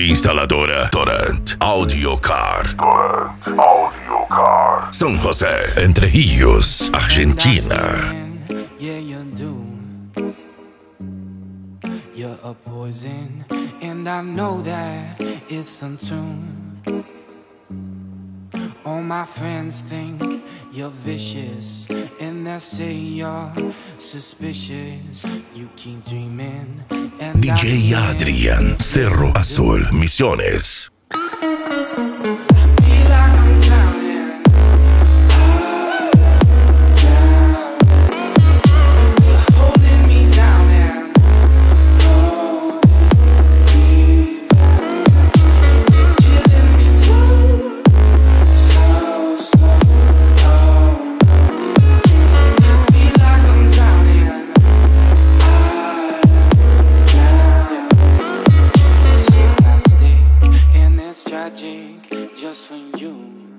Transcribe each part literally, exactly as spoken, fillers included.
Instaladora Torrent Audio Car. Torrent Audio Car. São José, Entre Rios, Argentina. Yeah, you do. You're a poison, and I know that it's untuned. All my friends think you're vicious, and they say you're suspicious. You keep dreaming, and D J Adrian, Cerro Azul, Misiones. Just for you,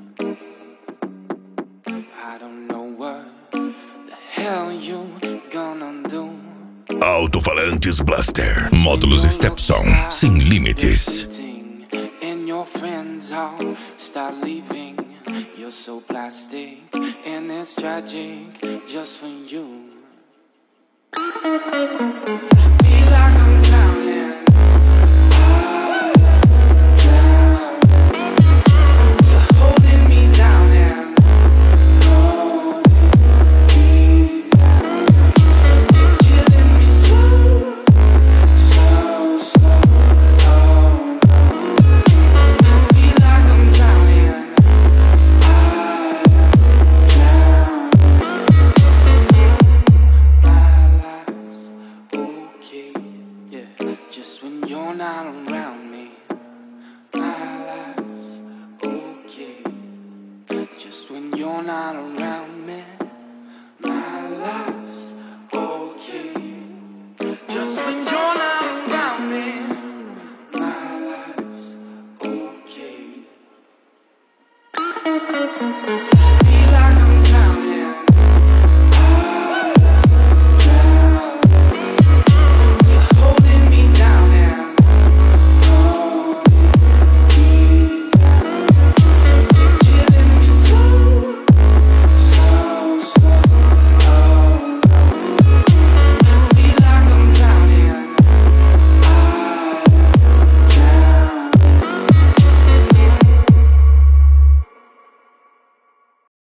I don't know what the hell you gonna do. Alto-falantes Blaster, módulos Stepson, sem limites. And your friends all start leaving. You're so plastic, and it's tragic just for you.